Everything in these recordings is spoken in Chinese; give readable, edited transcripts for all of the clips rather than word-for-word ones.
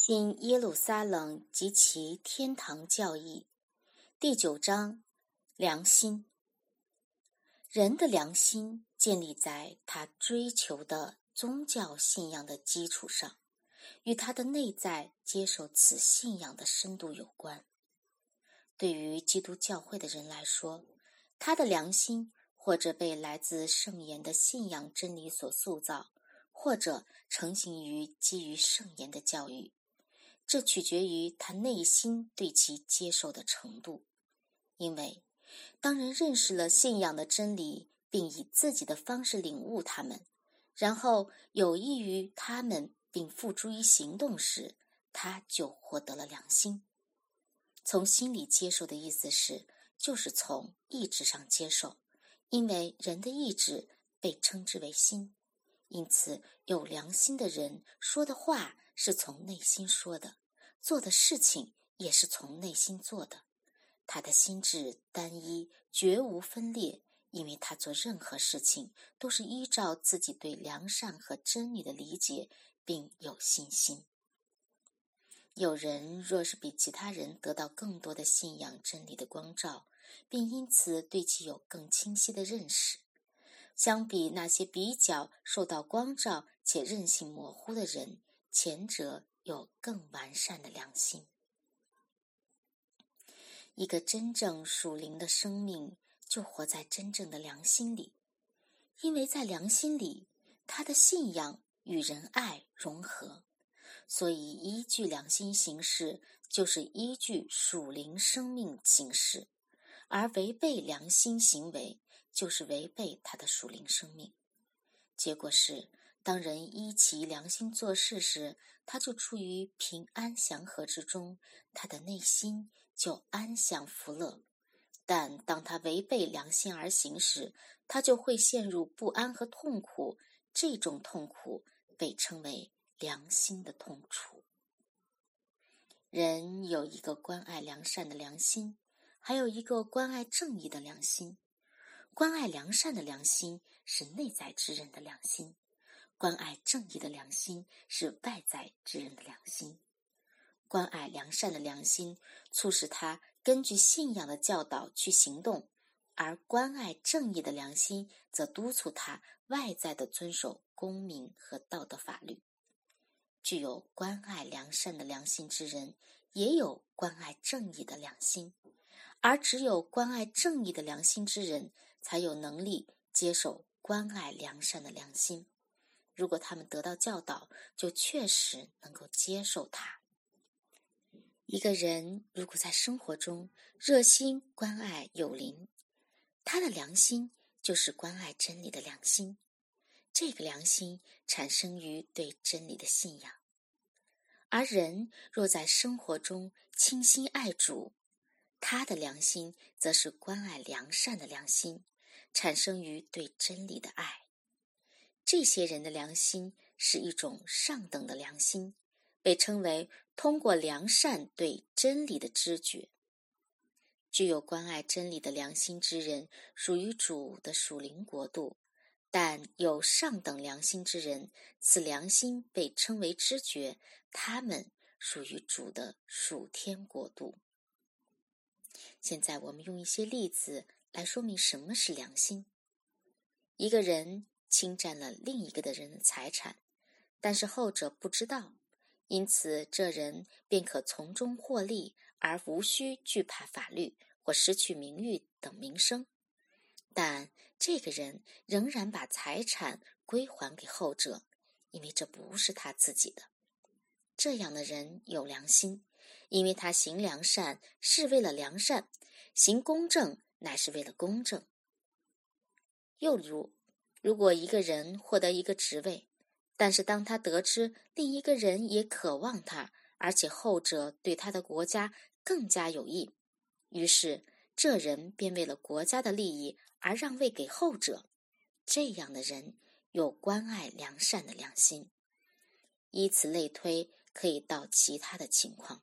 新耶路撒冷及其天堂教义第9章良心。人的良心建立在他追求的宗教信仰的基础上，与他的内在接受此信仰的深度有关。对于基督教会的人来说，他的良心或者被来自圣言的信仰真理所塑造，或者成型于基于圣言的教育，这取决于他内心对其接受的程度。因为当人认识了信仰的真理，并以自己的方式领悟它们，然后有益于他们并付诸于行动时，他就获得了良心。从心里接受的意思是，就是从意志上接受，因为人的意志被称之为心，因此有良心的人说的话是从内心说的，做的事情也是从内心做的。他的心智单一，绝无分裂，因为他做任何事情都是依照自己对良善和真理的理解，并有信心。有人若是比其他人得到更多的信仰真理的光照，并因此对其有更清晰的认识，相比那些比较受到光照且韧性模糊的人，前者有更完善的良心。一个真正属灵的生命就活在真正的良心里，因为在良心里，他的信仰与仁爱融合，所以依据良心行事就是依据属灵生命行事，而违背良心行为就是违背他的属灵生命。结果是，当人依其良心做事时，他就处于平安祥和之中，他的内心就安享福乐。但当他违背良心而行时，他就会陷入不安和痛苦，这种痛苦被称为良心的痛楚。人有一个关爱良善的良心，还有一个关爱正义的良心。关爱良善的良心是内在之人的良心，关爱正义的良心是外在之人的良心。关爱良善的良心促使他根据信仰的教导去行动，而关爱正义的良心则督促他外在的遵守公民和道德法律。具有关爱良善的良心之人，也有关爱正义的良心，而只有关爱正义的良心之人，才有能力接受关爱良善的良心。如果他们得到教导，就确实能够接受它。一个人如果在生活中热心关爱友邻，他的良心就是关爱真理的良心，这个良心产生于对真理的信仰。而人若在生活中倾心爱主，他的良心则是关爱良善的良心，产生于对真理的爱。这些人的良心是一种上等的良心，被称为通过良善对真理的知觉。具有关爱真理的良心之人属于主的属灵国度，但有上等良心之人，此良心被称为知觉，他们属于主的属天国度。现在我们用一些例子来说明什么是良心。一个人侵占了另一个的人的财产，但是后者不知道，因此这人便可从中获利，而无需惧怕法律或失去名誉等名声。但这个人仍然把财产归还给后者，因为这不是他自己的。这样的人有良心，因为他行良善是为了良善，行公正乃是为了公正。又如果一个人获得一个职位，但是当他得知另一个人也渴望他，而且后者对他的国家更加有益，于是这人便为了国家的利益而让位给后者，这样的人有关爱良善的良心。以此类推，可以到其他的情况。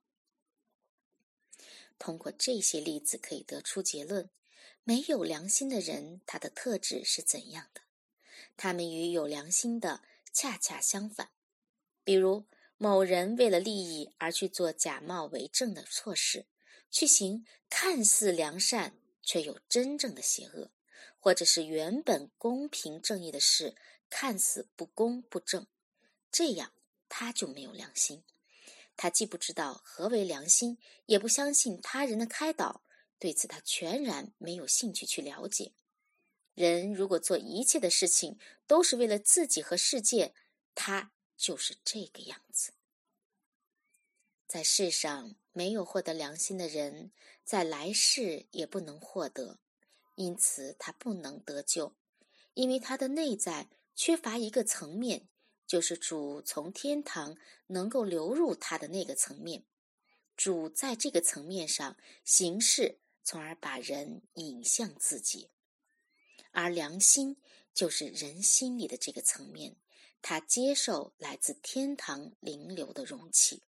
通过这些例子可以得出结论，没有良心的人，他的特质是怎样的？他们与有良心的恰恰相反。比如， 某人为了利益而去做假冒伪证的错事，去行看似良善却有真正的邪恶，或者是原本公平正义的事看似不公不正，这样他就没有良心。他既不知道何为良心，也不相信他人的开导，对此他全然没有兴趣去了解。人如果做一切的事情都是为了自己和世界，他就是这个样子。在世上没有获得良心的人，在来世也不能获得，因此他不能得救，因为他的内在缺乏一个层面，就是主从天堂能够流入他的那个层面。主在这个层面上行事，从而把人引向自己。而良心就是人心里的这个层面，它接受来自天堂灵流的容器。